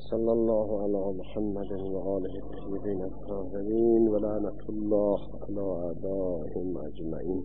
صلی الله علی محمد و آله الطیبین الطاهرین و لعنة الله علی اعدائهم اجمعین.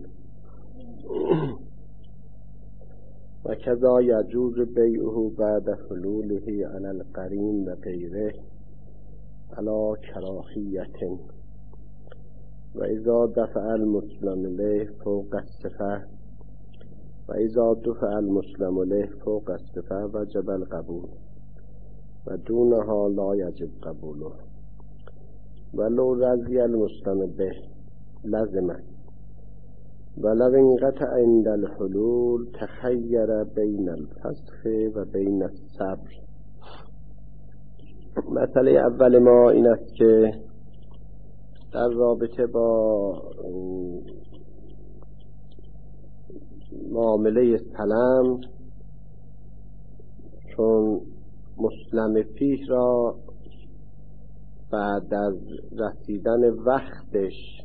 و کذا یجوز بیعه بعد حلوله علی القرین و غیره علی کراهیة و اذا دفع المسلم له فوق الصفه و اذا دفع المسلم له فوق الصفه وجب القبول و دونها لا یجب قبوله ولو رضی المسلم به لزمه ولو انقطع عند الحلول تخیر بین الفسخ و بین الصبر. مسئله اول ما این است که در رابطه با معامله سلم، چون مسلم فیه را بعد از رسیدن وقتش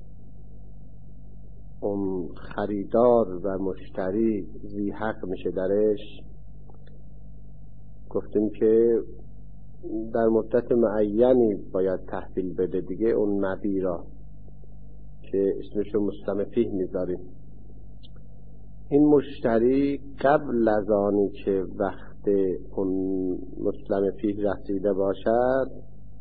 اون خریدار و مشتری ذی حق میشه درش، گفتیم که در مدت معینی باید تحویل بده دیگه اون مبیع را که اسمشو مسلم فیه میذاریم. این مشتری قبل از آنی که وقت اون مسلم فیه رسیده باشد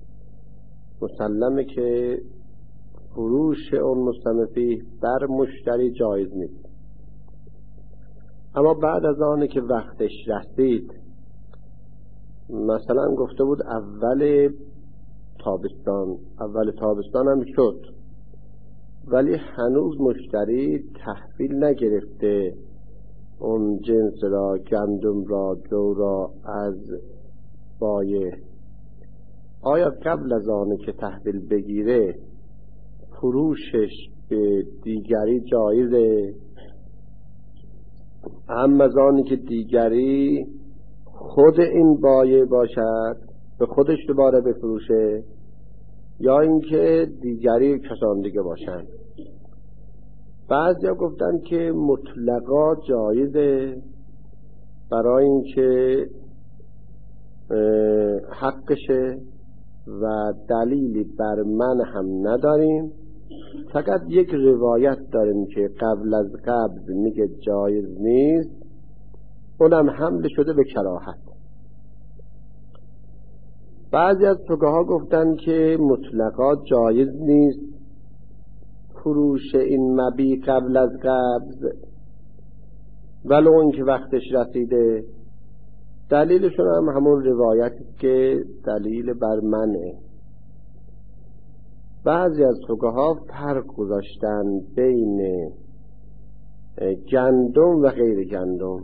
مسلمه که فروش اون مسلم فیه بر مشتری جایز نیست. اما بعد از آنی که وقتش رسید، مثلا گفته بود اول تابستان هم شد ولی هنوز مشتری تحویل نگرفته اون جنس را، گندم را، جو را از بایع، آیا قبل از آنه که تحویل بگیره فروشش به دیگری جایزه؟ هم از آنی که دیگری خود این بایع باشد به خودش دوباره بفروشه، یا اینکه دیگری کسان دیگه باشن. بعضیا گفتن که مطلقا جایزه برای اینکه حقشه و دلیلی بر من هم نداریم، فقط یک روایت داریم که قبل از قبض میگه جایز نیست، اونم حمل شده به کراهت. بعضی از فقها گفتن که مطلقا جایز نیست فروش این مبیع قبل از قبض ولو اینکه وقتش رسیده. دلیلشون هم همون روایتی که دلیل بر منه. بعضی از فقها فرق گذاشتن بین گندم و غیر گندم،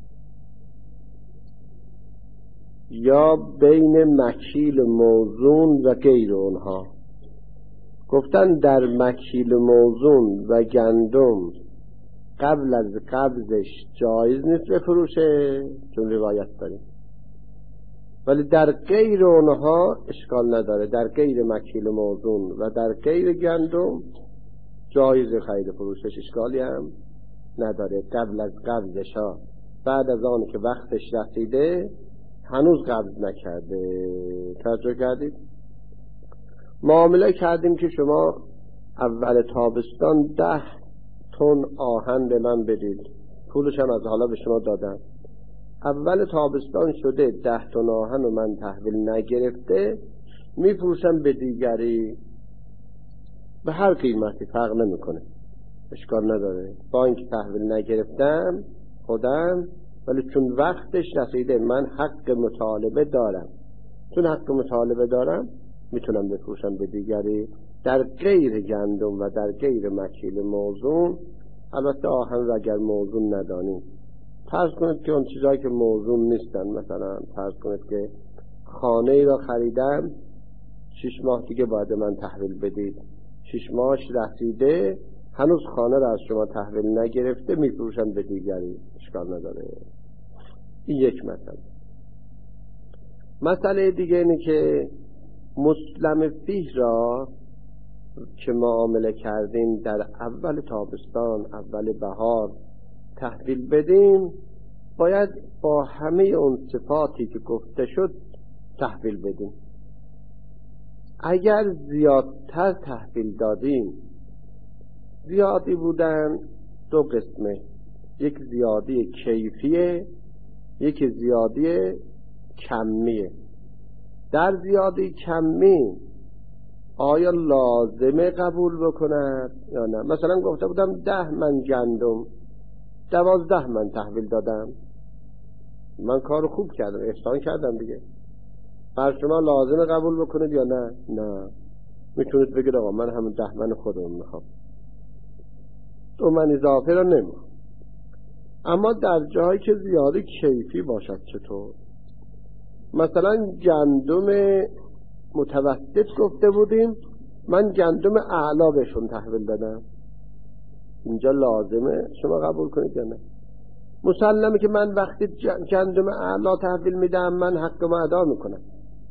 یا بین مکیل موزون و غیر اونها. گفتن در مکیل موزون و گندم قبل از قبضش جایز نیست بفروشه، چون روایت داریم، ولی در غیر اونها اشکال نداره. در غیر مکیل موزون و در غیر گندم جایز خرید فروشش، اشکالی هم نداره. قبل از قبضش ها، بعد از آن که وقتش رسیده هنوز قبض نکرده. توجه کردید؟ معامله کردیم که شما اول تابستان 10 تن آهن به من بدید، پولش هم از حالا به شما دادم. اول تابستان شده 10 تن آهن و من تحویل نگرفته، میفروشم به دیگری به هر قیمتی، فرق نمیکنه، اشکال نداره. با اینکه تحویل نگرفتم خودم، ولی چون وقتش رسیده من حق مطالبه دارم. چون حق مطالبه دارم میتونم بفروشم به دیگری در غیر گندم و در غیر مکیل موزون. البته آهن رو اگر موزون ندانید، فرض کنید که اون چیزایی که موزون نیستن، مثلا فرض کنید که خانه ای را خریدم 6 ماه دیگه باید من تحویل بدید، 6 ماهش رسیده هنوز خانه را از شما تحویل نگرفته، میفروشم به دیگری، اشکال نداره. این یک مسئله دیگه اینه که مسلم فیه را که معامله کردیم در اول تابستان، اول بهار تحویل بدیم، باید با همه اون صفاتی که گفته شد تحویل بدیم. اگر زیادتر تحویل دادیم، زیادی بودن دو قسمه، یک زیادی کیفیه، یک زیادی کمیه. در زیادی کمی آیا لازمه قبول بکند یا نه؟ مثلا گفته بودم 10 من گندم 12 من تحویل دادم، من کارو خوب کردم، احسان کردم دیگه. بر شما لازمه قبول بکنید یا نه؟ نه. میتونید بگید آقا من همون 10 من خودم میخوام، 2 من اضافه رو نمیخوام. اما در جایی که زیادی کیفی باشد چطور؟ مثلا گندم متوسط گفته بودیم، من گندم اعلا بهشون تحویل دادم، اینجا لازمه شما قبول کنید یا نه؟ مسلمه که من وقتی گندم اعلا تحویل میدم من حقم ادا میکنم،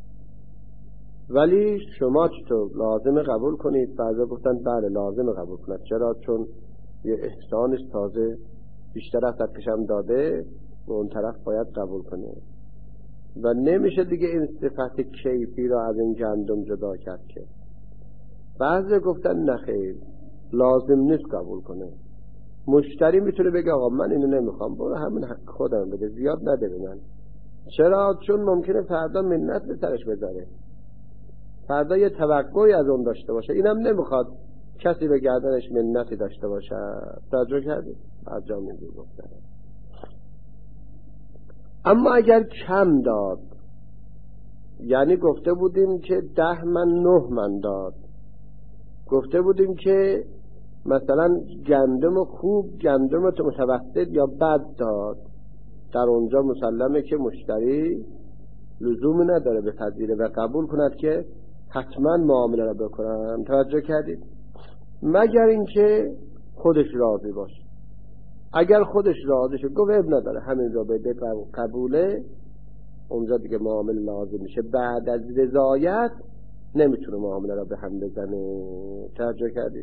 ولی شما چطور؟ لازمه قبول کنید؟ بعضا گفتن بله لازمه قبول کنید. چرا؟ چون یه احسانش تازه بیشتر از حقشم داده و اون طرف باید قبول کنه و نمیشه دیگه این صفت کیفی را از این گندم جدا کرد که. بعضی گفتن نخیر لازم نیست قبول کنه، مشتری میتونه بگه آقا من اینو نمیخوام، برو همین حق خودم بده، زیاد نده به من. چرا؟ چون ممکنه فردا منت به سرش بذاره، فردا یه توقعی از اون داشته باشه، اینم نمیخواد کسی به گردنش منتی داشته باشه. توجه کردید؟ انجام میدید گفتن. اما اگر کم داد، یعنی گفته بودیم که 10 من 9 من داد، گفته بودیم که مثلا گندم خوب گندم متوسط یا بد داد، در اونجا مسلمه که مشتری لزومی نداره بپذیره و قبول کند که حتما معامله را بکنم. توجه کردید؟ مگر اینکه خودش راضی باشه. اگر خودش راضی شد گفت اب نداره همین را بده قبوله، اونجا دیگه معامله لازم میشه. بعد از رضایت نمیتونه معامله را به هم بزنه. توجه کردید؟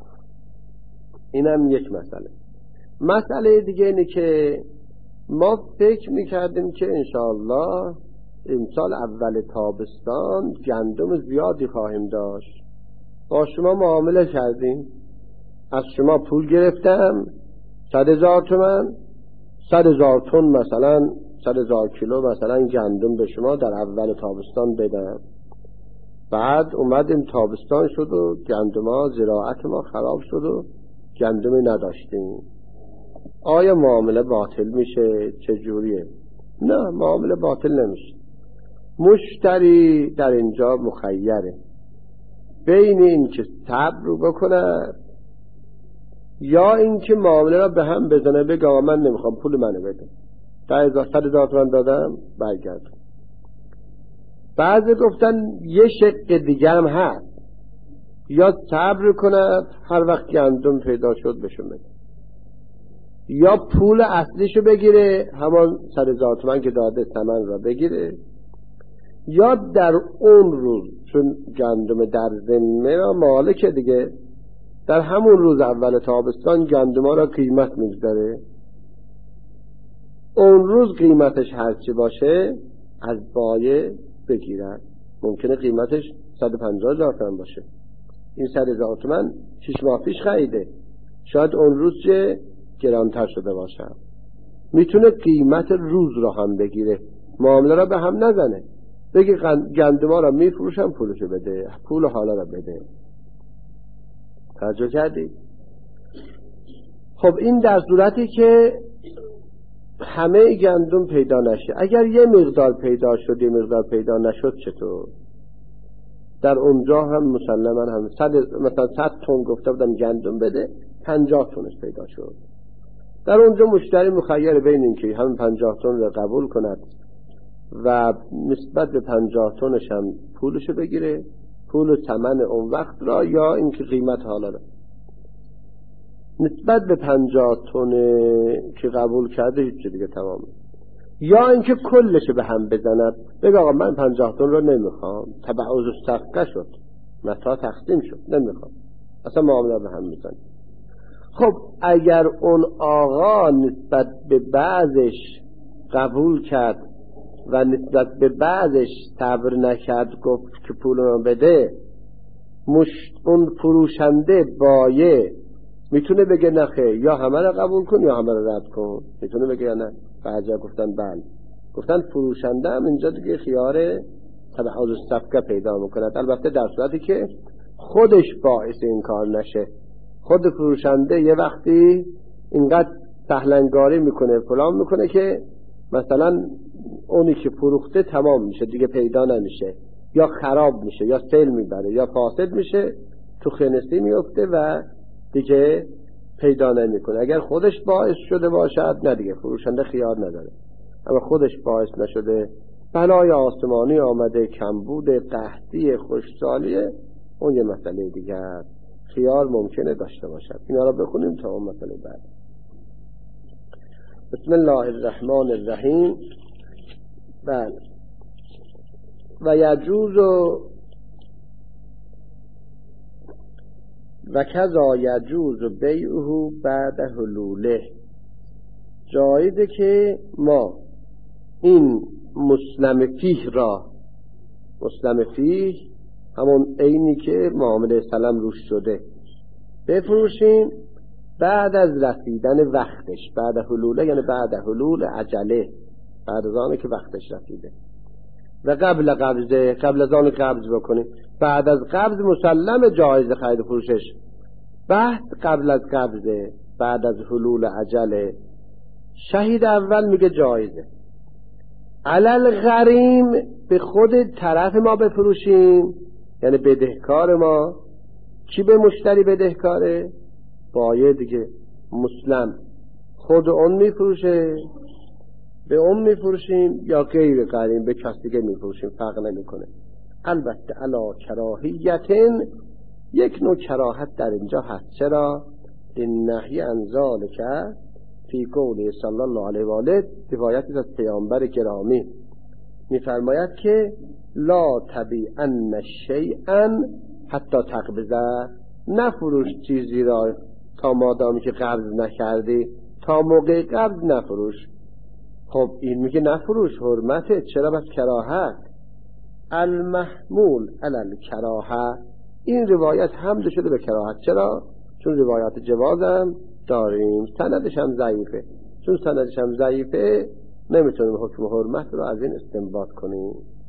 اینم یک مسئله. مسئله دیگه اینه که ما فکر میکردیم که انشاءالله امسال اول تابستان گندم زیادی خواهیم داشت، با شما معامله کردیم، از شما پول گرفتم 100,000 تومان، 100,000 تن مثلا 100,000 کیلو مثلا گندم به شما در اول تابستان بدم. بعد اومدیم تابستان شد و گندم ها زراعت ما خراب شد و گندمی نداشتیم. آیا معامله باطل میشه؟ چجوریه؟ نه، معامله باطل نمیشه. مشتری در اینجا مخیره بین این که صبر رو بکنه یا این که معامله را به هم بزنه، بگه آقا من نمیخوام پول منو بده، 100,000 تومان دادم برگرد. بعضی گفتن یه شق دیگه هم هست، یا صبر کند هر وقت گندم پیدا شد بشون بده، یا پول اصلیشو بگیره همان 100,000 تومان که داده ثمن را بگیره، یا در اون روز چون گندم در ذمه را مالک دیگه، در همون روز اول تابستان گندم را قیمت میگذاره، اون روز قیمتش هرچی باشه از بایع بگیرن. ممکنه قیمتش 150,000 تومان باشه، این 100,000 تومان 6 ماه پیش خریده، شاید اون روز چه گرانتر شده باشه، میتونه قیمت روز را هم بگیره، معامله را به هم نزنه، بگی گندما را میفروشم پولشو بده، پول حالا را بده. توجه کردی؟ خب این در صورتی که همه گندم پیدا نشه. اگر یه مقدار پیدا شد یه مقدار پیدا نشد چطور؟ در اونجا هم مسلما هم مثلا 100 تن گفته بودم گندم بده، 50 تنش پیدا شد، در اونجا مشتری مخیر بین این که هم 50 تن رو قبول کند و نسبت به 50 تنش هم پولشو بگیره، پول ثمن اون وقت را، یا اینکه قیمت حالا را نسبت به 50 تن که قبول کرده هیچ دیگه تمامه، یا اینکه کلش به هم بزند، بگه آقا من 50 تن رو نمیخوام، تبعوض الصفقه شد، متا تقسیم شد، نمیخوام، اصلا معامله به هم میزنه. خب اگر اون آقا نسبت به بعضش قبول کرد و نسبت به بعضش صبر نکرد گفت که پولو بده، اون فروشنده بایع میتونه بگه نخیر، یا همه رو قبول کن یا همه رو رد کن. میتونه بگه یا نه؟ بعضیا گفتن بله. گفتن فروشنده هم اینجا دیگه خیار تبعاض الصفقه پیدا میکنه، البته در صورتی که خودش باعث این کار نشه. خود فروشنده یه وقتی اینقدر سهلنگاری میکنه فلان میکنه که مثلا اونی که فروخته تمام میشه دیگه پیدا نمیشه، یا خراب میشه یا سیل میبره یا فاسد میشه، تو خنثی میفته و دیگه پیدا نمیکنه. اگر خودش باعث شده باشد نه دیگه فروشنده خیار نداره، اما خودش باعث نشده، بلای آسمانی آمده، کمبود، قحطی، خشکسالیه، اون یه مسئله دیگه است، خیار ممکنه داشته باشد. اینا رو بخونیم تا اون مسئله بعد. بسم الله الرحمن الرحیم. بله. و یجوز و کذا یجوز بیعه بعد حلوله. جایزه که ما این مسلم فیه را، مسلم فیه همون عینی که معامله سلام روش شده، بفروشیم بعد از رسیدن وقتش. بعد حلوله یعنی بعد حلول عجله، بعد از آنه که وقتش رسیده. و قبل قبضه، قبل از آن قبض بکنیم. بعد از قبض مسلم جایز خرید فروشش. بعد قبل از قبضه، بعد از حلول عجله. شهید اول میگه جایزه. علل غریم، به خود طرف ما بفروشیم، یعنی بدهکار ما. کی به مشتری بدهکاره؟ بایع دیگه. مسلم خود اون میفروشه، به اون میفروشیم، یا غیر غریم به کسی دیگه میفروشیم، فرق نمیکنه. البته علا کراهیتن، یک نوع کراهت در اینجا هست. چرا؟ این نهی انزال که فی قوله صلی الله علیه و آله، روایتی از پیامبر گرامی میفرماید که لا تبیعن شیئا حتی تقبضه، نفروش چیزی را تا مادامی که قبض نکردی، تا موقع قبض نفروش. خب این میگه نفروش، حرمته، چرا بس کراهت؟ المحمول علی کراهه، این روایت حمل شده به کراهت. چرا؟ چون روایات جوازم داریم، سندش هم ضعیفه. چون سندش هم ضعیفه نمیتونیم حکم حرمت رو از این استنباط کنیم.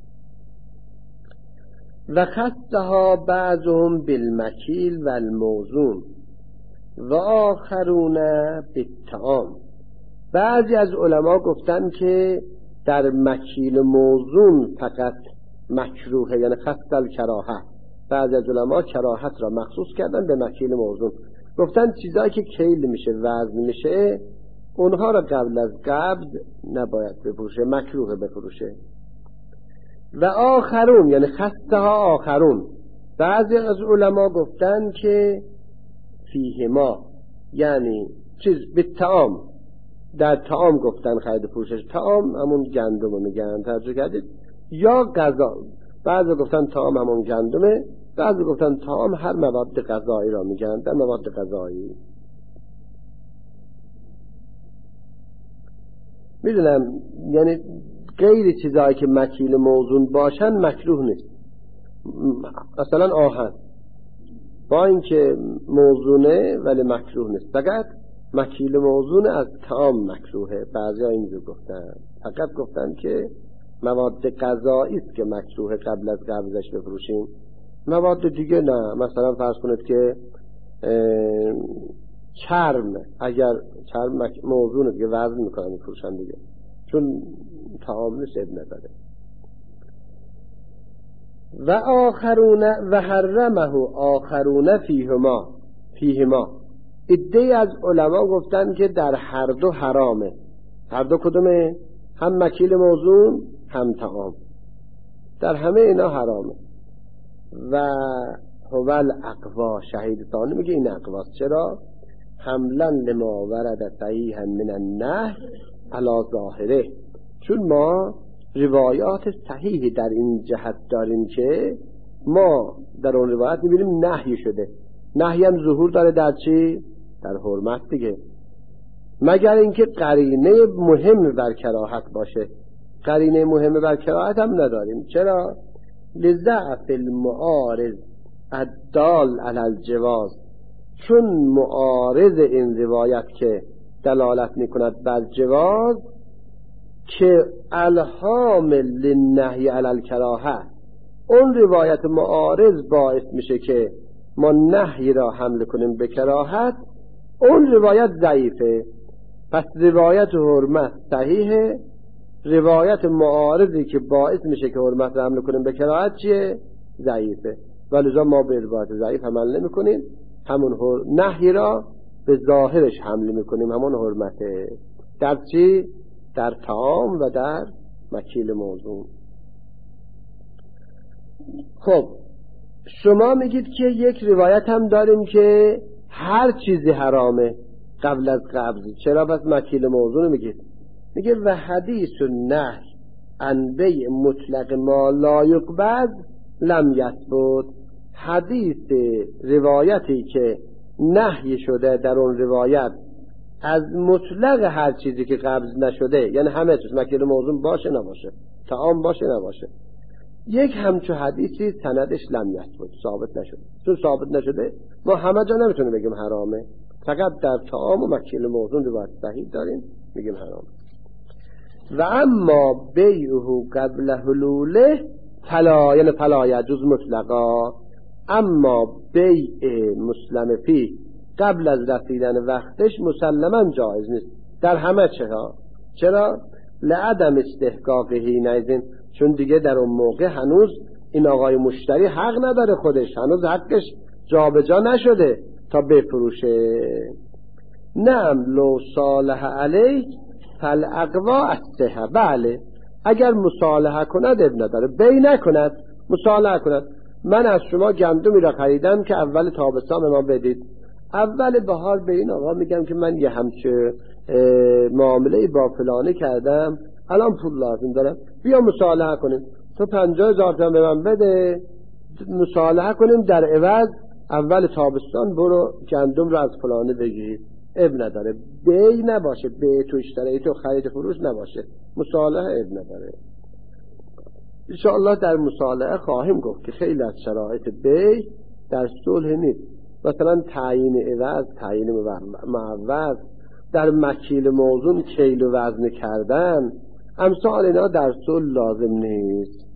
و خصها بعضهم بالمکیل و الموزون و آخرون بالطعام. بعضی از علما گفتن که در مکیل موزون فقط مکروهه، یعنی خص الکراهه. بعضی از علما کراهت را مخصوص کردن به مکیل موزون، گفتن چیزایی که کیل میشه، وزن میشه، اونها را قبل از قبض نباید بفروشه، مکروه بفروشه. و آخرون یعنی خصها آخرون، بعضی از علما گفتن که فیهما یعنی چیز به طعام، در طعام گفتن خرید فروشش. طعام همون گندم رو میگن، توجه کردید؟ یا غذا. بعضی گفتن طعام همون گندمه، بعضی گفتن طعام هر مواد غذایی را میگن، در مواد غذایی. میدونم یعنی غیر چیزایی که مکیل موزون باشن مکروه نیست. مثلا آهن با اینکه موزونه ولی مکروه نیست، فقط مکیل موزون از طعام مکروهه. بعضیا اینجور گفتن، فقط گفتن که مواد غذایی است که مکروهه قبل از قبضش بفروشیم، مواد دیگه نه. مثلا فرض کنید که چرم، اگر چرم موزونه دیگه وزن میکنن میفروشن دیگه، چون طعام نیست، اب نداره. و آخرون و حرمه آخرون فیهما. عده‌ای از علما گفتن که در هر دو حرامه. هر دو کدومه؟ هم مکیل موزون هم طعام، در همه اینا حرامه. و هو الاقوا، شهید ثانی میگه این اقواست. چرا؟ حملا لما ورد صحیحا من النهی علی ظاهره، چون ما روایات صحیحی در این جهت داریم که ما در اون روایت میبینیم نهی شده. نهی هم ظهور داره در چی؟ در حرمت دیگه، مگر اینکه قرینه مهم بر کراهت باشه. قرینه مهمه بر کراهت هم نداریم. چرا؟ لضعف المعارض الدال علی الجواز، چون معارض این روایت که دلالت میکند بر جواز که الحامل للنهی علی الکراهه، اون روایت معارض باعث میشه که ما نهی را حمل کنیم به کراهت، اون روایت ضعیفه. پس روایت حرمت صحیحه، روایت معارضی که باعث میشه که حرمت را حمل کنیم به کراهت چیه؟ ضعیفه. ولذا ما به روایت ضعیف عمل نمی کنیم، همون نهی را به ظاهرش حمل میکنیم، همون حرمته. در چی؟ در طعام و در مکیل موضوع. خب شما میگید که یک روایت هم داریم که هر چیزی حرامه قبل از قبض، چرا بس مکیل موضوع میگید؟ میگه و حدیث النهی عن بیع مطلق ما لا یقبض لم یثبت. حدیث روایتی که نهی شده در اون روایت از مطلق هر چیزی که قبض نشده، یعنی همه چیز مکیل موضوع باشه نباشه، طعام باشه نباشه، یک همچو حدیثی سندش لم یثبت، ثابت نشده. چون ثابت نشده ما همه جا نمیتونیم بگیم حرامه، فقط در طعام و مکیل موضوع روایت صحیح داریم میگیم حرامه. و اما بیعه قبل حلوله فلا، یعنی فلا یجوز مطلقا. اما بیع مسلم فیه قبل از رسیدن وقتش مسلما جایز نیست در همه چرا؟ چرا؟ لعدم استحقاقه حینئذ، چون دیگه در اون موقع هنوز این آقای مشتری حق نداره، خودش هنوز حقش جابجا نشده تا بفروشه. نعم لو صالح علیه فالاقوا الصحه، بله اگر مصالحه کند ابن نداره، بی نکند مصالحه کند. من از شما گندمی را خریدم که اول تابستان به ما بدید، اول بهار به این آقا میگم که من یه همچه معامله با فلانی کردم، الان پول لازم دارم، بیا مصالحه کنیم، تو 50,000 تومان به من بده، مصالحه کنیم، در عوض اول تابستان برو گندم رو از فلانی بگیر. اب نداره، بی نباشه، بی تو اشتری تو خرید فروش نباشه، مصالحه اب نداره. انشاءالله در مصالحه خواهیم گفت که خیلی از شرایط بی در صلح نیست، مثلا تعیین عوض، تعیین معوض، در مکیل موزون کیل و وزن کردن، امثال اینا در صلح لازم نیست.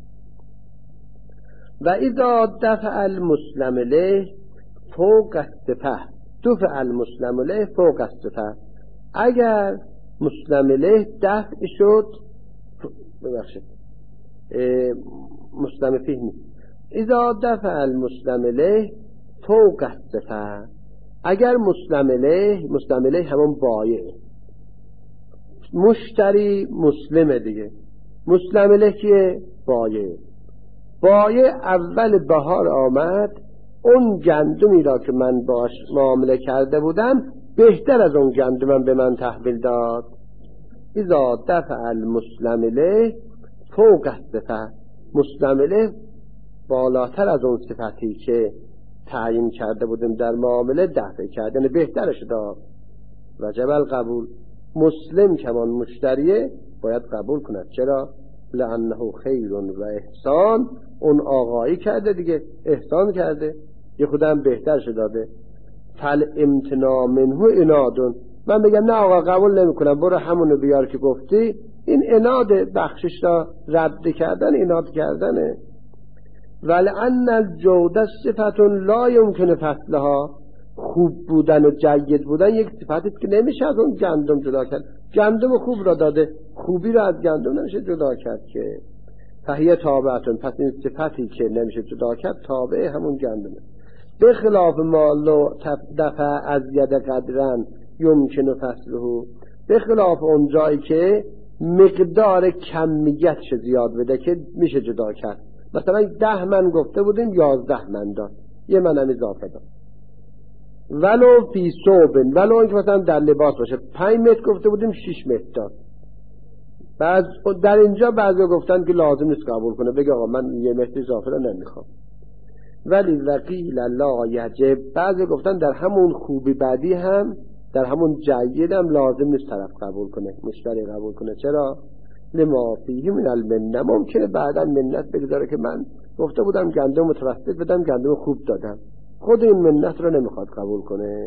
و اذا دفع المسلم له فوق الصفه، دفع المسلم له فوق الصفه، اگر مسلم له دفع شد، ببخشید مسلم فیه نیست، اذا دفع المسلم له فوق الصفه، اگر مسلم له همون بایع، مشتری مسلمه دیگه، مسلم له کیه؟ بایع اول بهار آمد، اون گندمی را که من باش معامله کرده بودم بهتر از اون گندمم به من تحویل داد. اذا دفع المسلم له فوق الصفه، مسلم له بالاتر از اون صفتی که تعیین کرده بودیم در معامله دفع کرد، یعنی بهترش داد. وجب القبول، مسلم کمان مشتریه باید قبول کند. چرا؟ لانه خیر و احسان، اون آقایی کرده دیگه، احسان کرده، یه خودم بهترش داده. فل امتناع منه انادون، من بگم نه آقا قبول نمی کنم، برو همونو بیار که گفتی، این اناد، بخشش را رد کردن، اناد کردنه. ولعن الجودة صفت لا يمكن فصلها، خوب بودن و جید بودن یک صفتی است که نمیشه از اون گندم جدا کرد. گندم خوب را داده، خوبی را از گندم نمیشه جدا کرد که. فهیه تابعتون، پس این صفتی که نمیشه جدا کرد تابع همون گندمه. به خلاف ما لو دفع از ید قدرن یمکن فصله، به خلاف اون جایی که مقدار کمیتش زیاد بده که میشه جدا کرد. مثلا 10 من گفته بودیم 11 من داد، یه من هم اضافه داد. ولو فی ثوبن، ولو اینکه مثلا در لباس باشه 5 متر گفته بودیم 6 متر داد. بعد در اینجا بعضی گفتن که لازم نیست قبول کنه، بگه آقا من 1 متر اضافه رو نمیخوام. ولی وقیل لا یجب، بعضی گفتن در همون خوبی بعدی هم، در همون جید هم لازم نیست طرف قبول کنه، مشتری قبول کنه. چرا؟ لما فیه من المنه. ممکنه بعدا منت بگذاره که من گفته بودم گندم متوسط بدم، گندم خوب دادم، خود این منت رو نمیخواد قبول کنه.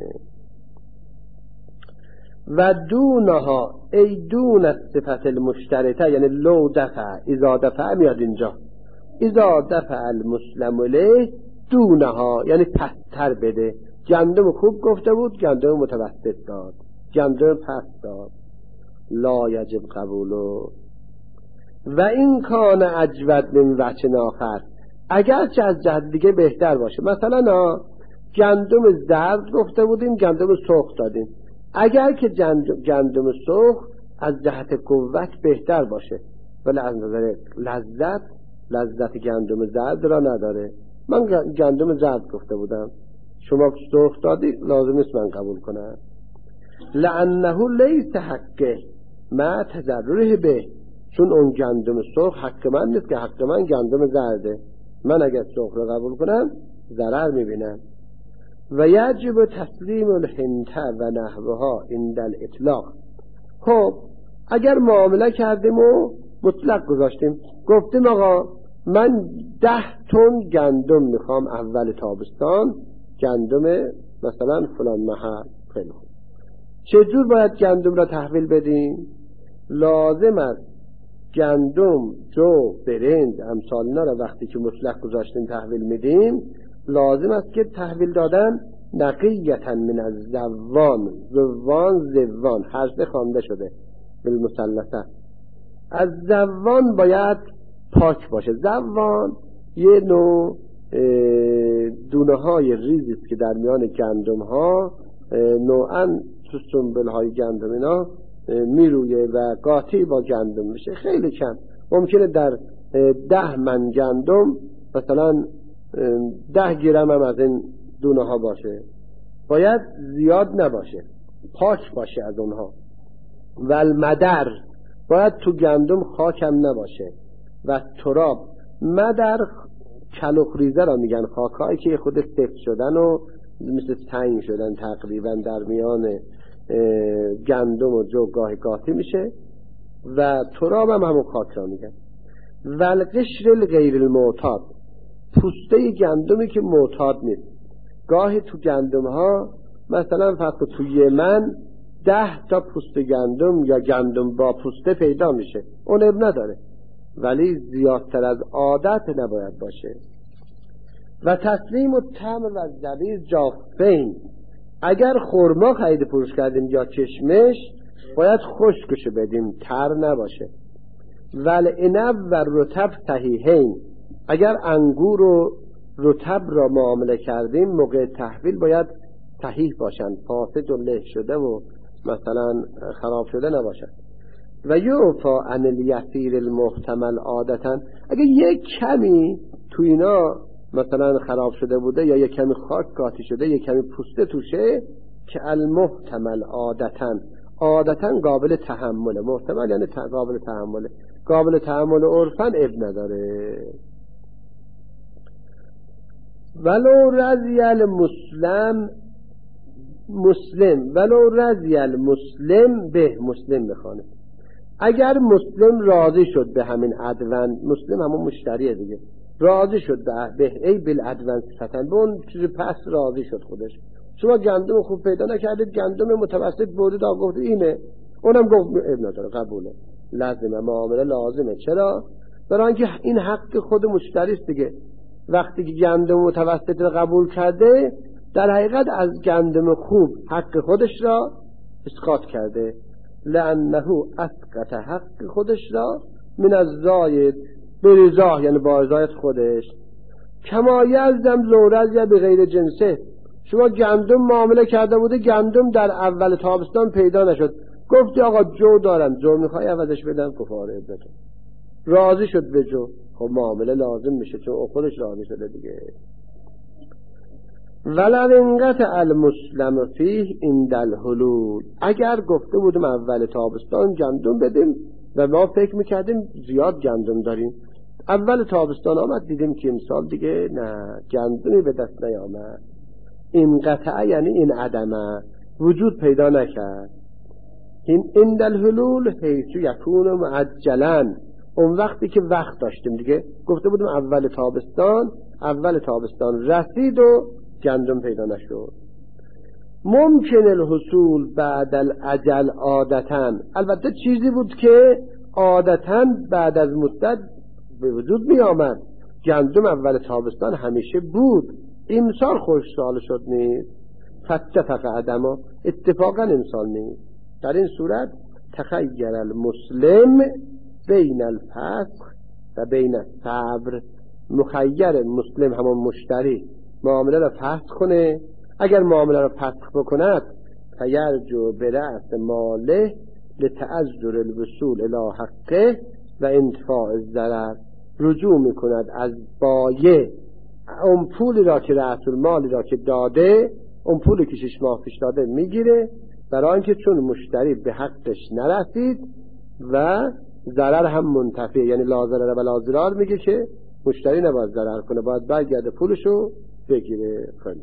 و دونها ای دون الصفت المشترطه، یعنی لو دفع اذا دفع میاد اینجا، اذا دفع المسلم الیه دونها یعنی پستر بده. گندم خوب گفته بود، گندم متوسط داد، گندم پست داد، لا یجب قبولو. و این کان اجود من وجه آخر، اگر چه از جهت دیگه بهتر باشه. مثلا گندم زرد گفته بودیم، گندم سرخ دادیم. اگر که گندم سرخ از جهت قوت بهتر باشه ولی از نظر لذت گندم زرد را نداره، من گندم زرد گفته بودم، شما سرخ دادی، لازم نیست من قبول کنم. لانه لیس حقه ما تضرره به، چون اون گندم سرخ حق من نیست، که حق من گندم زرده. من اگر سرخ رو قبول کنم ضرر میبینم. و یجب تسلیم الحنطه و نحوها عند الاطلاق. خب اگر معامله کردیم و مطلق گذاشتیم، گفتیم آقا من 10 تن گندم میخوام اول تابستان، گندم مثلا فلان محل. خیلی خوب، چجور باید گندم را تحویل بدیم؟ لازم است گندم، جو، برنج، امثال اینا را وقتی که مطلق گذاشتیم تحویل میدیم، لازم است که تحویل دادن نقیتا من از زوان حرف خوانده شده بالمثلثه، از زوان باید پاک باشه. زوان یه نوع دونه های ریزی است که در میان گندم ها نوعا تو سنبل های گندم اینا میرویه و قاطی با گندم میشه. خیلی کم، ممکنه در 10 من گندم مثلا 10 گرم هم از این دونه ها باشه. باید زیاد نباشه، پاک باشه از اونها. و المدر، باید تو گندم خاکم نباشه. و تراب، مدر کلوخ ریزه را میگن، خاکایی که خود سفت شدن و مثل سنگ شدن تقریبا در میان گندم و جو گاهی قاطی میشه. و تراب هم همون خاک را میگن. و القشر الغیر المعتاد، پوسته گندمی که معتاد نیست. گاهی تو گندم ها مثلا فقط تو یمن 10 تا پوست گندم یا گندم با پوسته پیدا میشه، اون اب نداره، ولی زیادتر از عادت نباید باشه. و تسلیم التمر و زبیب جافین، اگر خرما خرید فروش کردیم یا کشمش باید خشکشو بدیم، تر نباشه. ول عنب و رطب صحیحین، اگر انگور و رطب را معامله کردیم موقع تحویل باید صحیح باشن، فاسد و له شده و مثلا خراب شده نباشن. و یوفا عن الیسیر المحتمل عادتا، اگر یک کمی تو اینا مثلا خراب شده بوده یا یک کمی خاک قاطی شده، یک کمی پوسته توشه، که المحتمل عادتا قابل تحمله. محتمل یعنی قابل تحمله، قابل تحمل عرفاً اب نداره. ولو رضی المسلم به، مسلم بخوانه، اگر مسلم راضی شد به همین عدوان، مسلم همون مشتریه دیگه، راضی شد به ای بالعدوان صفتن، به اون چیز پس راضی شد خودش. شما گندم خوب پیدا نکردید، گندم متوسط بودید، گفت اینه، اونم گفت ابن نداره، قبوله، لازمه، معامله لازمه. چرا؟ برای اینکه این حق خود مشتری است دیگه. وقتی که گندم متوسط را قبول کرده، در حقیقت از گندم خوب حق خودش را اسقاط کرده، لانه اسقط حق خودش را من از زاید برضا، یعنی با رضایت خودش. کما یلزم لورز یا به غیر جنسه، شما گندم معامله کرده بوده، گندم در اول تابستان پیدا نشد، گفتی آقا جو دارم، جو میخوای عوضش بدم، کفاره بدم، راضی شد به جو، خب معامله لازم میشه چون خودش راضی شده دیگه. ولو انقطع المسلم فیه عند الحلول، اگر گفته بودم اول تابستان گندم بدیم و ما فکر میکردیم زیاد گندم داریم، اول تابستان آمد دیدیم که امسال دیگه نه، گندمی به دست نیامد، انقطع یعنی این عدمه، وجود پیدا نکرد. عند الحلول حیث یکون معجلا، اون وقتی که وقت داشتیم دیگه، گفته بودیم اول تابستان رسید و گندم پیدا نشد. ممکن الحصول بعد الاجل عادتاً، البته چیزی بود که عادتاً بعد از مدت به وجود می آمد. گندم اول تابستان همیشه بود، امسال خوش سال شد نیست. فاتفق عدما، اتفاقا امسال نیست. در این صورت تخیر المسلم بین الفسخ و بین الصبر، مخیر مسلم همون مشتری معامله را فسخ کنه، اگر معامله را فسخ بکند فیرجو برأس ماله لتعذر الوصول الی حقه و انتفاع الضرر، رجوع میکند از بایع اون پولی را که رأس المالی را که داده، اون پولی که 6 ماه پیش داده میگیره، برای اینکه چون مشتری به حقش نرسید و ضرر هم منتفی، یعنی لا ضرر و لا ضرار، میگه که مشتری نباید ضرر کنه، باید برگرده پولشو بگیره. کنه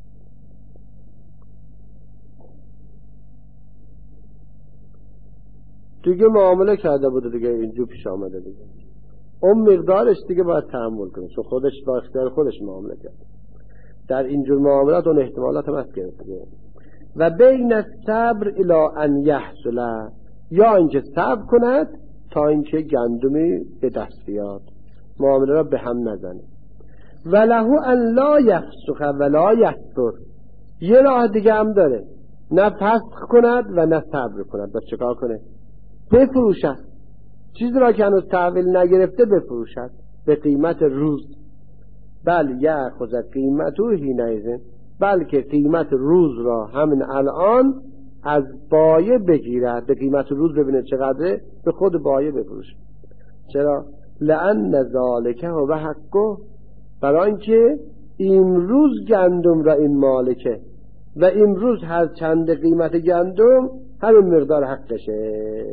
دیگه معامله کرده بوده دیگه، اینجور پیش آمده دیگه، اون مقدارش دیگه باید تحمل کنه، چون خودش با اختیار خودش معامله کرده. در اینجور معاملات اون احتمالات هم هست گرفته. و بین الصبر الی ان یحصل، یا اینکه صبر کند تا اینکه گندمی به دست بیاد، معامله را به هم نزنه. وله ان لا یفسخ ولا یصبر، یه راه دیگه هم داره، نه فسخ کند و نه صبر کند. بس چکار کنه؟ بفروشد چیزی را که هنوز تحویل نگرفته، بفروشد به قیمت روز. بل یأخذ قیمته حینئذ، بلکه قیمت روز را همین الان از بایع بگیرد، به قیمت روز ببینه چقدره، به خود بایع بفروشه. چرا؟ لأن ذالک هو حقه، برای اینکه امروز گندم را این مالکه و امروز هر چند قیمت گندم همین مقدار حقشه.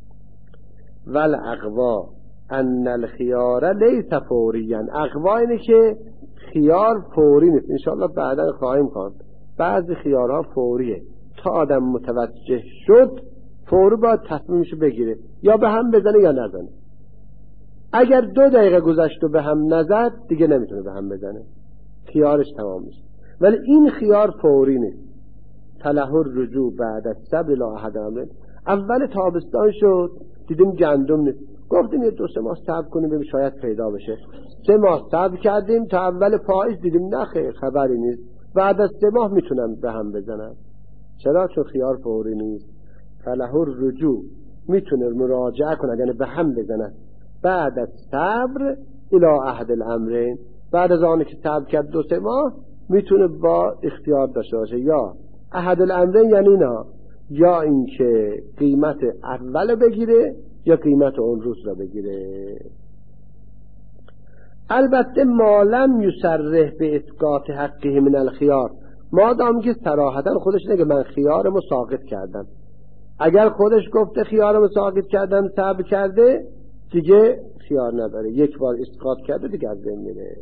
والاقوا ان الخيار ليس فوريا، اقوا اینه که خیار فوری نیست، انشاءالله بعدا خواهیم خواند. بعضی خیارها فوریه، تا آدم متوجه شد فوری باید تصمیمشو بگیره، یا به هم بزنه یا نزنه. اگر 2 دقیقه گذشت و به هم نزد دیگه نمیتونه به هم بزنه، خیارش تمام میشه. ولی این خیار فوری نیست. فله الرجوع بعد الصبر الی احد الامرین، اول تابستان شد دیدیم گندم نیست، گفتیم یه 2-3 ماه صبر کنیم ببینیم شاید پیدا بشه. 3 ماه صبر کردیم تا اول پاییز دیدیم نه خیر خبری نیست، بعد از 3 ماه میتونم به هم بزنم. چرا؟ چون خیار فوری نیست. فله الرجوع، میتونه مراجعه کنه، یعنی به هم بزنه بعد از صبر الی احد الامرین، بعد از آنی که صبر کرد 2-3 ماه میتونه با اختیار داشته باشه، یا احد الامرین یعنی نه، یا اینکه قیمت اول بگیره یا قیمت اون روز را بگیره. البته مالم یصرح به اسقاط حقه من الخيار، مادام که صراحتا خودش نگه من خیارمو ساقط کردم. اگر خودش گفته خیارمو ساقط کردم، صبر کرده، دیگه خیار نداره، یک بار اسقاط کرده دیگه از بین میره.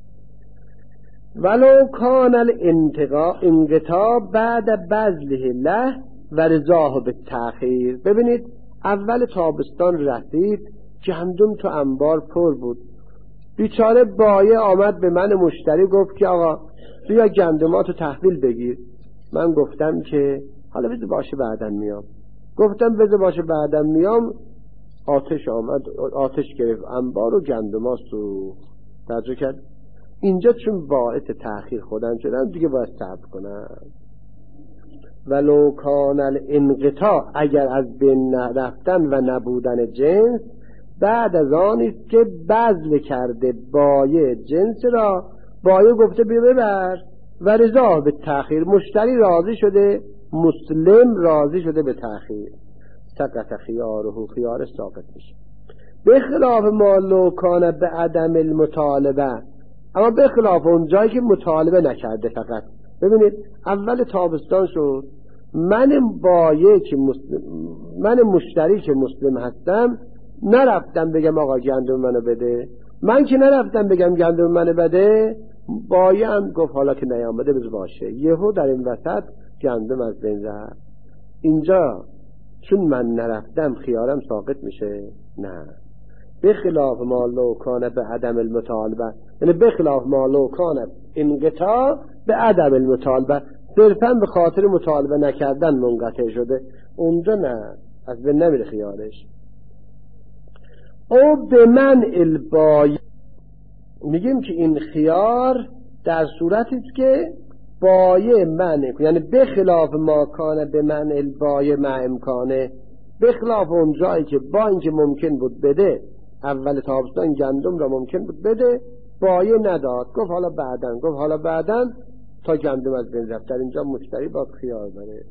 ولو کان الانقطاع بعد بذله له و رضاه به تأخیر. ببینید اول تابستان رسید، گندم تو انبار پر بود، بیچاره بایع آمد به من مشتری گفت که آقا بیا گندماتو تحویل بگیر. من گفتم که حالا بذار باشه بعدن میام. گفتم بذار باشه بعدن میام، آتش آمد، آتش گرفت انبار و گندما سوخت. توجه کرد؟ اینجا چون باعث تأخیر خودم شدن دیگه باید صبر کنم. ولو کان الانقطاع، اگر از بین رفتن و نبودن جنس بعد از آن است که بذل کرده بایع جنس را، بایع گفته ببر و رضا به تأخیر، مشتری راضی شده، مسلم راضی شده به تأخیر، سقط خیاره، خیار ساقط میشه. به خلاف ما لو کان به عدم المطالبه، اما به خلاف اون جایی که مطالبه نکرده. فقط ببینید اول تابستان شد، من بایع که مسلم، من مشتری که مسلم هستم، نرفتم بگم آقا گندم منو بده، من که نرفتم بگم گندم منو بده، بایع هم گفت حالا که نیامده بذار باشه، یهو در این وسط گندم از بین رفت. اینجا چون من نرفتم خیارم ساقط میشه؟ نه، به خلاف ما لو کان به عدم المطالبه، یعنی به خلاف ما لو کان انقطاع به عدم المطالبه، صرفا به خاطر مطالبه نکردن منقطع شده، اونجا نه، از بین نمیره خیارش. او به من البای، میگیم که این خیار در صورتی است که بایه منه، یعنی به خلاف ما کانه به من البایه مع امکانه، به خلاف اون جایی که با اینکه ممکن بود بده، اول تابستان گندم را ممکن بود بده، بایه نداد، گفت حالا بعدن تا گندم از بین رفت. در اینجا مشتری باید خیار داره.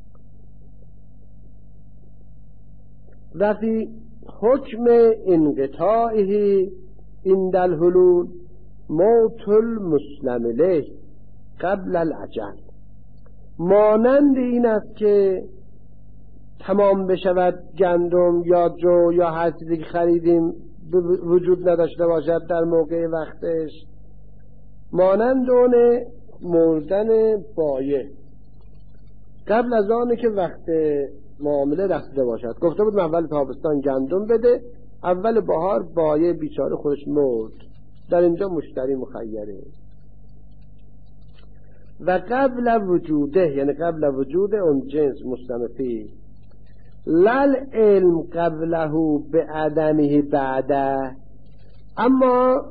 و فی حکم انقطاعه عند الحلول موت المسلم الیه قبل العجل، مانند این است که تمام بشود گندم یا جو یا هر چیزی که خریدیم وجود نداشته باشد در موقع وقتش، مانند اون مردن بایه قبل از آنه که وقت معامله رسیده باشد. گفته بود اول تابستان گندم بده، اول بهار بایه بیچاره خودش مرد، در اینجا مشتری مخیره. و قبل وجوده، یعنی قبل وجود اون جنس مستمفی، لل علم قبله به عدمه بعده، اما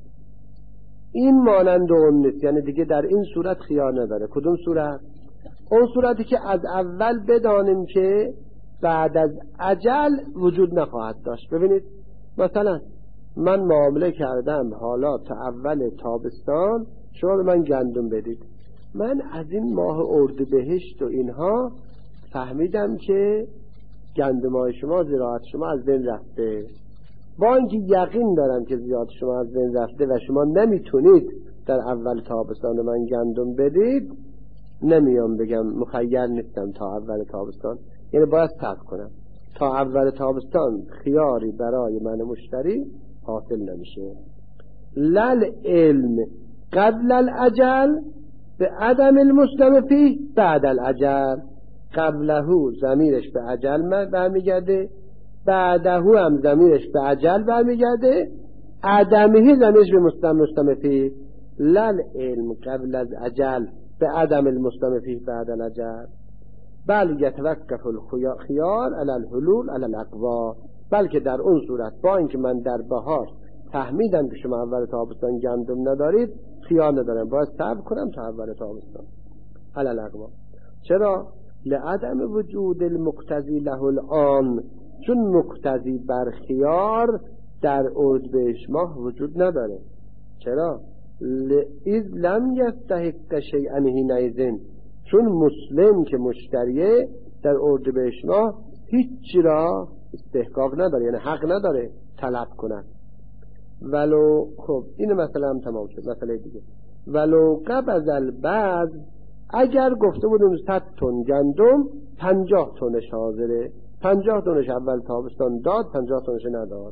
این مانند اون نیست، یعنی دیگه در این صورت خیار نداره. کدوم صورت؟ اون صورتی که از اول بدانیم که بعد از اجل وجود نخواهد داشت. ببینید مثلا من معامله کردم حالا تا اول تابستان شما به من گندم بدید، من از این ماه اردیبهشت و اینها فهمیدم که گندمای شما، زراعت شما از بین رفته، با اینکه یقین دارم که زراعت شما از بین رفته و شما نمیتونید در اول تابستان من گندم بدید، نمیام بگم مخیر نیستم تا اول تابستان، یعنی باید صبر کنم تا اول تابستان، خیاری برای من مشتری حاصل نمیشه. لل علم قبل الاجل به عدم المسلم فیه بعد الاجل، قبلهو ضمیرش به اجل برمیگرده، بعدهو هم ضمیرش به اجل برمیگرده، عدمه ضمیرش به مسلم فیه. لل علم قبل از اجل به عدم المسلم فیه بعد الاجل، بل یتوقف الخیار علی الحلول علی الاقوا، بلکه در اون صورت با اینکه من در بهار فهمیدم که شما اول تابستان گندم ندارید، خیار ندارم، باید صبر کنم تا اول تابستان علی الاقوا. چرا؟ لعدم وجود المقتضی له الان، چون مقتضی بر خیار در اردیبهشت ماه وجود نداره. چرا؟ لئذ لم یستحق شیئا حینئذ، چون مسلم که مشتریه در اردیبهشت ماه هیچی را استحقاق نداره، یعنی حق نداره طلب کند. ولو، خب این مسئله هم تمام شد. مسئله دیگه، ولو قبض البعض، اگر گفته بودیم 100 تن گندم 50 تنش حاضره، 50 تنش اول تابستان داد، 50 تنش نداد،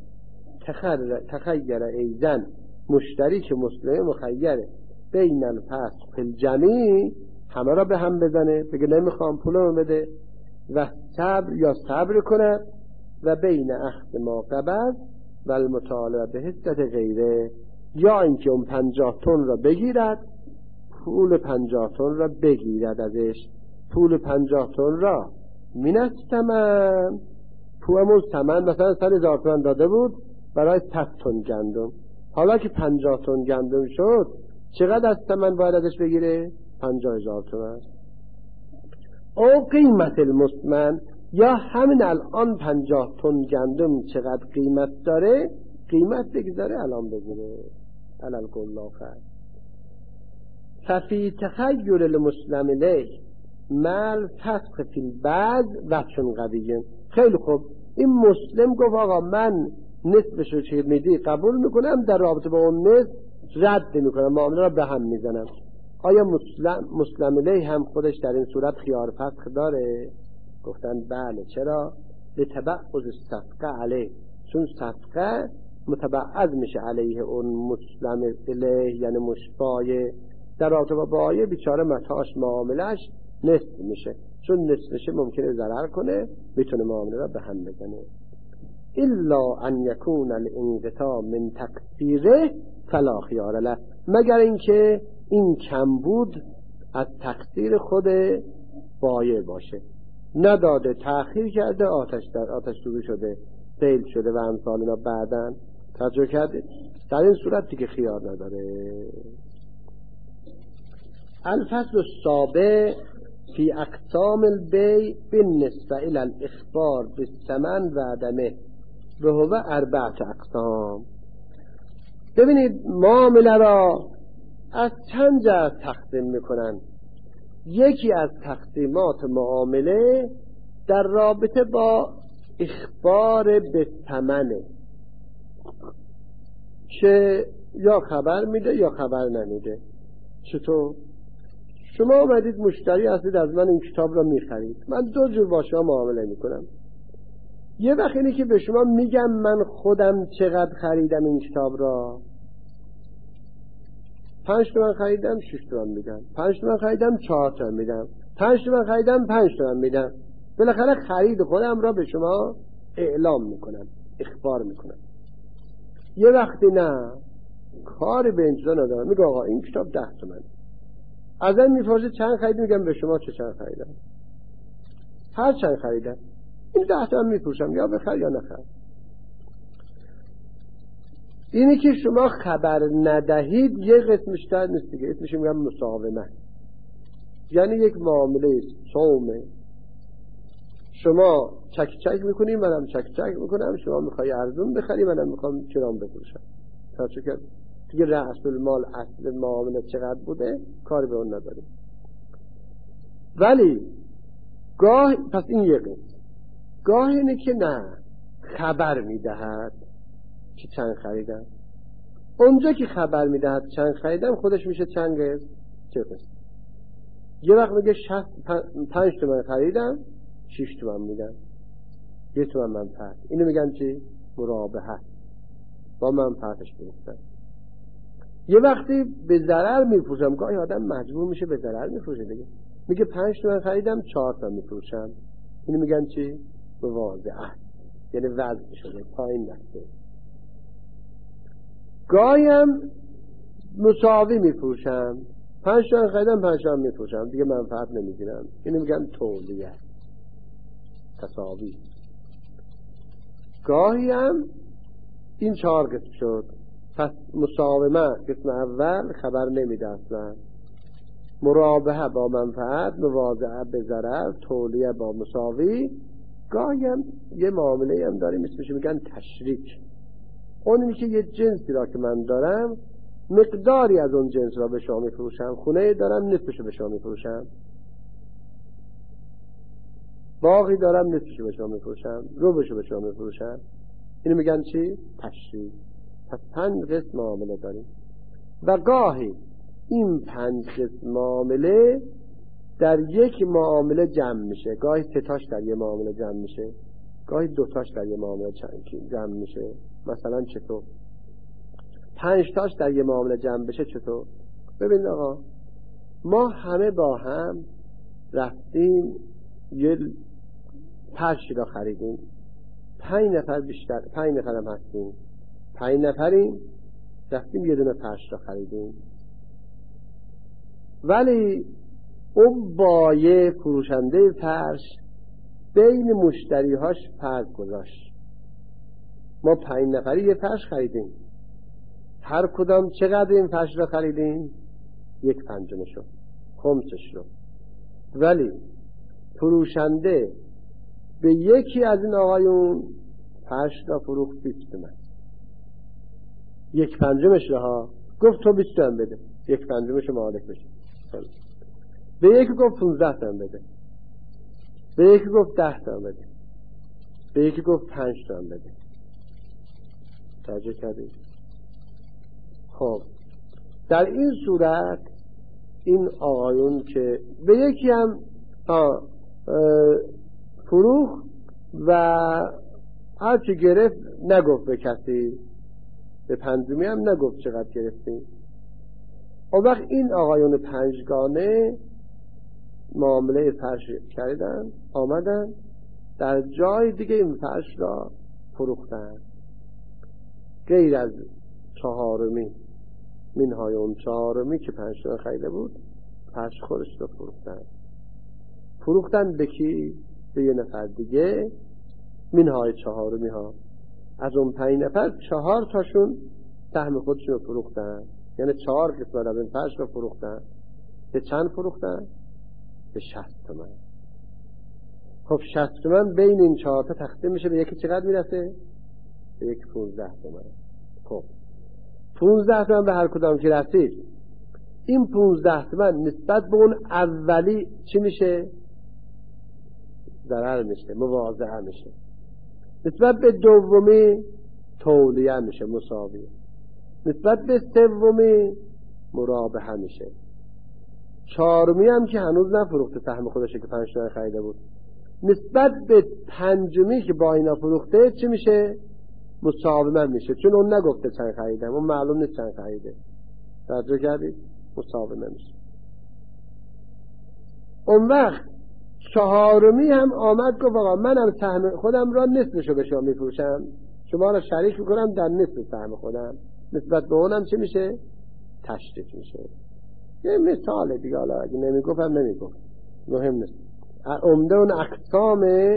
تخیر ایزن، مشتری که مسلم مخیره بین الفسخ فی الجمیع، همه را به هم بزنه بگه نمیخوام پولم بده، و صبر یا صبر کنه، و بین اخذ ما قبض و المطالبه به حصت غیره، یا اینکه اون 50 تن را بگیرد، پول 50 تن را بگیرد ازش، پول 50 تن را مینستمن، پولمون ثمن مثلا 100,000 تومان داده بود برای 100 تن گندم، حالا که 50 تن گندم شد چقدر از ثمن باید ازش بگیره؟ 50,000 تومان. او قیمت المسمن، یا همین الان 50 تن گندم چقدر قیمت داره، قیمت بگذاره الان بگیره علل قلاخه. ففی تخیر المسلم الیه مال فسخ فی البعض و چون قویه. خیلی خوب، این مسلم گفت آقا من نصفشو چه میدی قبول میکنم، در رابطه با اون نصف رد میکنم، معامله را به هم میزنم. آیا مسلم الیه هم خودش در این صورت خیار فسخ داره؟ گفتن بله. چرا؟ لتبعض الصفقه علیه، چون صفقه متبعض میشه علیه اون مسلم الیه، یعنی مشبایه، در رابطه با بایه بیچاره متاش معاملش نصف میشه، چون نصفش ممکنه ضرر کنه، میتونه معامله را به هم بزنه. الا ان یکون الانقطاع من تقصیره فلا خیار له، مگر اینکه این کمبود از تقصیر خود بایع باشه، نداده، تأخیر کرده، آتش شروع شده، سیل شده و امثال اینا بعدن توجه کرده، در این صورت دیگه خیار نداره. الفصل السابع فی اقسام البیع بالنسبه الی الاخبار بالثمن و عدمه و هو 4 اقسام. ببینید معامله را از چند جهت تقسیم میکنن. یکی از تقسیمات معامله در رابطه با اخبار به ثمنه که یا خبر میده یا خبر نمیده. چطور؟ شما اومدید مشتری هستید، از من این کتاب را میخرید، من 2 جور با شما معامله میکنم. یه وقت اینه که به شما میگم من خودم چقدر خریدم این کتاب را، 5 تومن خریدم 6 تومن میدم، 5 تومن خریدم 4 تومن میدم، 5 تومن خریدم 5 تومن میدم. بالاخره خرید خودم را به شما اعلام میکنم، اخبار میکنم. یه وقتی نه، کاری به اینجا ندارم، میگه آقا این کتاب 10 تومن، ازم میپرسه چند خرید، میگم به شما چند خریدم، هر چند خریدم این 10 تومن میفروشم، یا بخر یا نخر. اینی که شما خبر ندهید یه قسمش تر نیست دیگه، اسمش میگم مساومه. یعنی یک معامله سومه، شما چک چک میکنی، منم چک چک میکنم، شما میخوای ارزون بخری، منم میخوام گران بفروشم. توجه کرد دیگه، رأس المال اصل معامله چقدر بوده کاری به اون نداریم. ولی گاه پس این یه قسم، گاه اینه که نه، خبر میدهد که چند خریدم. اونجا که خبر میدهد چند خریدم خودش میشه چند قسم؟ چه قسم؟ یه وقت میگه 5 تومن خریدم 6 تومن میدم، 1 تومن منفعت. اینو میگن چی؟ مرابحه، با منفعتش برسن. یه وقتی به ضرر میفروشم، گاهی آدم مجبور میشه به ضرر میفروشه دیگه، میگه 5 تومن خریدم 4 تومن میفروشم. اینو میگن چی؟ مواضعه، یعنی وزن شده، پایین رفته. گاهی هم مساوی میفروشم، 5 تومن خریدم 5 تومن میفروشم، دیگه منفعت نمیگیرم. اینو میگن تولیه، تساوی. گاهی هم این 4 قسم شد. پس مساومه قسم اول، خبر نمیده اصلا، مرابحه با منفعت، مواضعه به ضرر، تولیه با مساوی. گاهی هم یه معامله هم داریم اسمش میگن تشریک. اونی که یه جنسی را که من دارم مقداری از اون جنس را به شما میفروشم، خونه دارم نصفشو به شما میفروشم، باقی دارم نصفشو به شما میفروشم، ربعشو به شما میفروشم. اینو میگن چی؟ تشریک. پس 5 قسم معامله داریم و گاهی این 5 قسم معامله در یک معامله جمع میشه، گاهی 3 تاش در یک معامله جمع میشه، گاهی 2 تاش در یک معامله جمع میشه. مثلا چطور 5 تاش در یک معامله جمع بشه؟ چطور؟ ببین آقا، ما همه با هم رفتیم یه فرشی را خریدیم، 5 نفر بیشتر، 5 نفر هم هستیم، 5 نفریم، رفتیم یه دونه فرش را خریدیم. ولی اون بایع فروشنده فرش بین مشتریهاش فرق گذاشت. ما 5 نفری یه فرش خریدیم، هر کدام چقدر این فرش را خریدیم؟ 1/5 خمسش رو. ولی فروشنده به یکی از این آقایون فرش را فروخت 20 تومن، 1/5 را گفت تو 20 تومن بده، 1/5 مالک بشه. به یکی گفت 15 تومن بده، به یکی گفت 10 تومن بده، به یکی گفت 5 تومن بده. توجه کردید؟ خب در این صورت این آقایون که به یکی هم فروخ و هرچی گرفت نگفت به کسی، به 5 هم نگفت چقدر گرفتیم. اون وقت این آقایون 5گانه معامله فرش کردن، آمدن در جای دیگه این فرش را فروختن، غیر از چهارمی منهای اون چهارمی که 5 تومن خریده بود فرش خودش را فروختن به کی؟ به یه نفر دیگه منهای چهارمی ها. از اون 5 نفر 4 تاشون سهم خودشون رو فروختن، یعنی 4 قسمت از این فرش رو فروختن. به چند فروختن؟ به 60 تومن. خب 60 تومن بین این 4 تا تقسیم میشه به یکی چقدر میرسه؟ به یک 15 تومن. خب 15 تومن به هر کدام که رسید، این 15 تومن نسبت به اون اولی چی میشه؟ ضرر میشه، مواضعه میشه. نسبت به دومی تولیه میشه، مساویه. نسبت به سومی مرابحه میشه. چهارمی هم که هنوز نفروخته سهم خودشه که 5 تومن خریده بود، نسبت به پنجمی که با اینا فروخته چی میشه؟ مساومه میشه، چون اون نگفته چند خریدم، اون معلوم نیست چند خریده. توجه کردید؟ مساومه میشه. اون وقت چهارمی هم آمد گفت آقا منم سهم خودم را نصفشو به شما میفروشم، شما را شریک میکنم در نصف سهم خودم. نسبت به اونم چی میشه؟ تشریک میشه. یه مثال دیگه، حالا اگه نمیگفتم نمیگفت، مهم نیست. عمده اون اقسام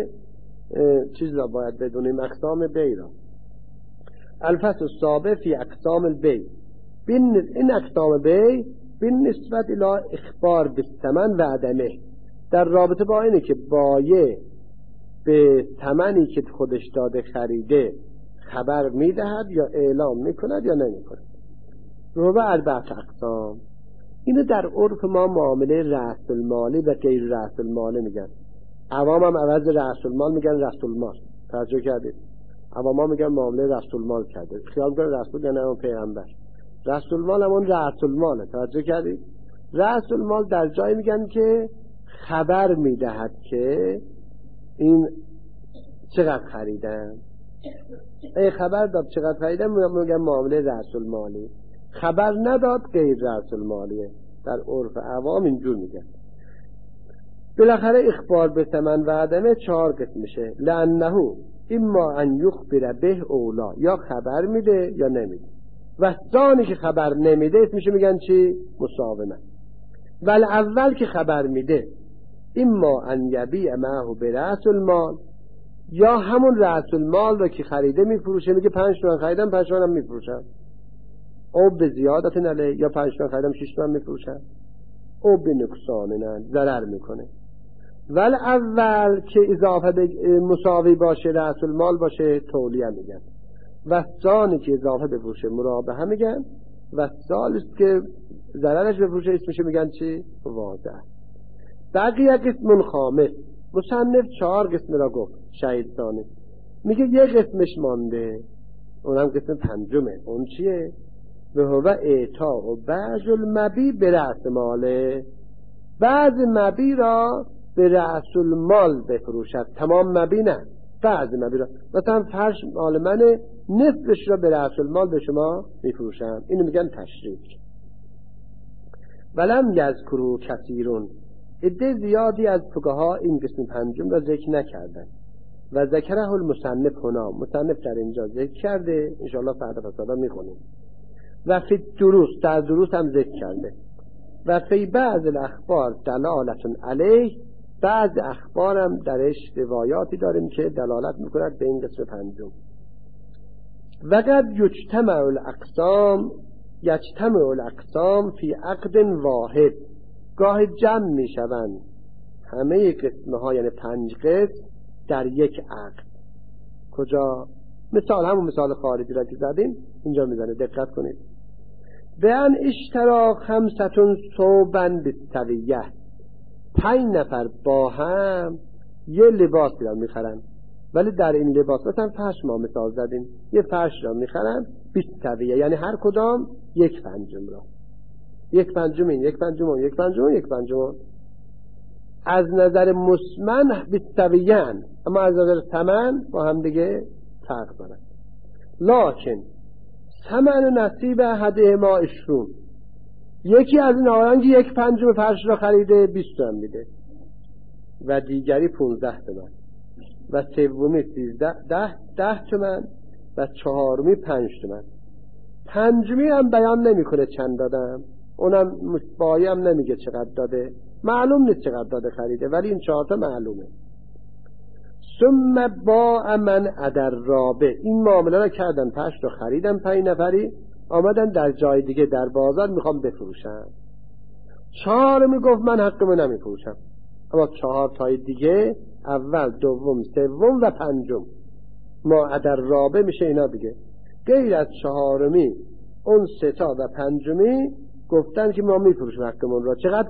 چیز را باید بدونیم، اقسام بی را. الفصل السابع فی اقسام البی. این اقسام بی بالنسبت الى اخبار بالثمن و عدمه، در رابطه با اینه که بایع به ثمنی که خودش داده خریده خبر میدهد یا اعلام میکند یا نمیکند. رو 4 اقسام. اینو در عرف ما معامله رأس المالی و غیر رأس المالی میگن. عوام هم عوض رأس المال میگن رأس المال. توجه کردید؟ عوام ها میگن معامله رأس المال کرده، خیال کنه رسول یعنی اون پیغمبر. رأس المال همون رأس الماله. توجه کردید؟ رأس المال در جایی میگن که خبر میدهد که این چقدر خریدن. ای خبر داد چقدر خریدن میگن معامله رأس المالی. خبر نداد غیر رأس المالیه. در عرف عوام اینجور میگن. بالاخره اخبار به ثمن و عدمه 4 قسم میشه. لانه اما ان یخبر به اولا، یا خبر میده یا نمیده. و ثانی که خبر نمیده اسمش میگن چی؟ مساومه. ولی اول که خبر میده اما ان یبیع معه برأس المال، یا همون رأس المال رو که خریده میفروشه، میگه 5 تومن خریدم 5 تومن هم میفروشم، او به زیادت نله، یا 5 تومن خریدم 6 تومن میفروشم، او به نقصان نه، ضرر میکنه. ولی اول که اضافه به مساوی باشه، رأس المال باشه، تولیه میگن. و ثانی که اضافه بفروشه مرابحه میگن. و ثالث که ضررش بفروشه اسمش میگن چی؟ واضح. بقیه قسم خامس. مصنف 4 قسم را گفت. شهید ثانی میگه یه قسمش مانده، اونم قسم پنجمه. اون چیه؟ به هو اعطاء و بعض المبی به رأس ماله. بعض مبی را به رأس المال بفروشد، تمام مبی نه، بعض مبی را. مثلا فرش مال منه، نصفش را به رأس المال به شما میفروشم، اینو میگن تشریک. ولم یذکروا کثیرون، عده زیادی از فقها این قسم پنجم را ذکر نکردن. و ذکره المصنف هنا، مصنف در اینجا ذکر کرده، انشاءالله فردا فسادا میخونیم. و فی دروس، در دروس هم ذکر کرده. و فی بعض الاخبار دلالت علیه، بعض اخبار هم درش روایاتی داریم که دلالت میکند به این قسم پنجم. و قد یجتمع الاقسام فی عقد واحد، گاه جمع میشوند همه قسمه ها، یعنی 5 قسم در یک عقد. کجا؟ مثال همون مثال خارجی را که زدیم اینجا میزنه، دقت کنید. به ان اشترا 5 ثوبا بالسویه، 5 نفر با هم یه لباسی را میخرن، ولی در این لباس مثلا فرش ما مثال زدیم، یه فرش را میخرن بالسویه، یعنی هر کدام 1/5 را، 1/5 این، 1/5 اون، 1/5 اون، 1/5. از نظر مسمن بالسویه، اما از نظر ثمن با هم دیگه فرق دارن. لکن ثمن نصیب احدهما 20، یکی از این آقایان که 1/5 فرش را خریده 20 تومن میده، و دیگری 15 تومن و سومی 10 تومن و چهارمی 5 تومن. پنجمی هم بیان نمیکنه چند دادم، اونم بایی هم نمیگه چقدر داده، معلوم نیست چقدر داده خریده، ولی این 4 تا معلومه. ثم باع من ادر رابع، این معامله را کردن، پشت رو خریدن 5 نفری، آمدن در جای دیگه در بازار میخوام بفروشن. 4 میگفت من حقمو نمیفروشم، اما 4 تای دیگه، اول، دوم، سوم و پنجم، ما ادر رابع میشه اینا دیگه. غیر از 4می اون 3 تا و پنجمی گفتن که ما میفروشیم حقمون را. چقدر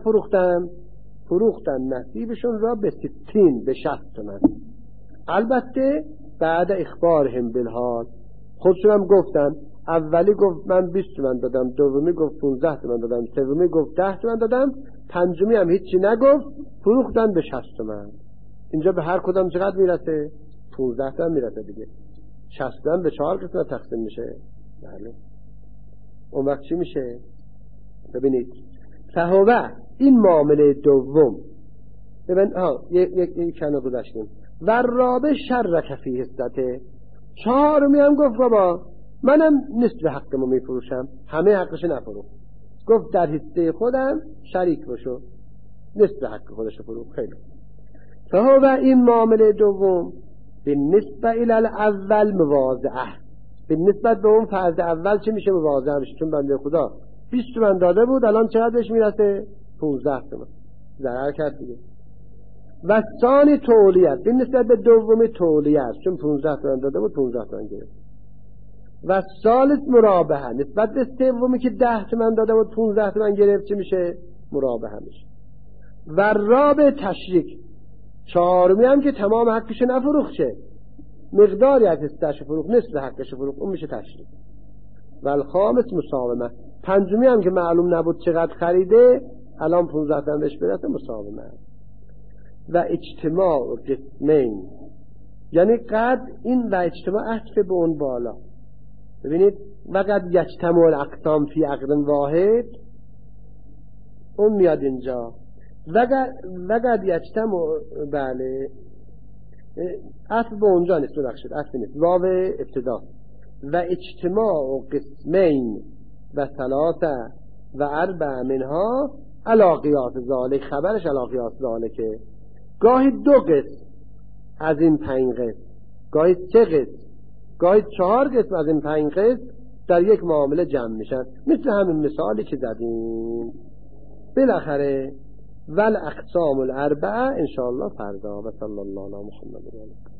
فروختن نصیبشون را به 60 به 60 تومن. البته بعد اخبارهم بالحال، خودشون هم گفتن، اولی گفت من 20 تومن دادم، دومی گفت 15 تومن دادم، سومی گفت 10 تومن دادم، پنجمی هم هیچی نگفت، فروختن به 60 تومن. اینجا به هر کدام چقدر میرسه؟ 15 تومن میرسه دیگه. 60 تومن به 4 قسمت تقسیم میشه. بله. اون وقت چی میشه؟ ببینید، فهوه این معامله دوم، ببین یک کنه گذاشتیم، و رابع شرک فی حصته. 4می هم گفت بابا منم نصف حقمو میفروشم، همه حقش نفروخت، گفت در حصه خودم شریک بشو، نصف حق خودش فروخت. خیلی. فهوه این معامله دوم بالنسبه الی الاول مواضعه، به نسبت به اون فرض اول چه میشه؟ مواضعه میشه، چون بنده خدا 20 تومن داده بود، الان چقدرش میرسه؟ 15 تومن، ضرر کرد دیگه. و ثانی تولیت، به نسبت به دومی تولیت، چون 15 تومن داده بود 15 تومن گرفت. و ثالث مرابحه، نسبت به سومی که 10 تومن داده بود 15 تومن گرفت، چه میشه؟ مرابحه میشه. و رابع تشریک، 4می هم که تمام حقش نفروخت، چه مقداری از حصه‌اش فروخت، نصف حقش فروخت، اون میشه تشریک. و الخامس مساومه، 5می هم که معلوم نبود چقدر خریده، الان 15 تومن بهش برسه، مساومه. و اجتماع قسمین، یعنی قد این و اجتماع عطف به اون بالا. ببینید، وقد یجتمع الاقسام فی عقد واحد، اون میاد اینجا. وقد یجتمع، بله، عطف به اونجا نیست، ببخشید عطف نیست، واو ابتدا. و اجتماع قسمین و ثلاثه و اربع منها علی قیاس ذالک، خبرش علی قیاس ذالکه. گاهی 2 قسم از این 5 قسم، گاهی 3 قسم، گاهی 4 قسم از این 5 قسم در یک معامله جمع میشن، مثل همین مثالی که زدیم. بالاخره ول اقسام الاربعه ان شاء الله فردا. و صلی الله علی محمد و آله.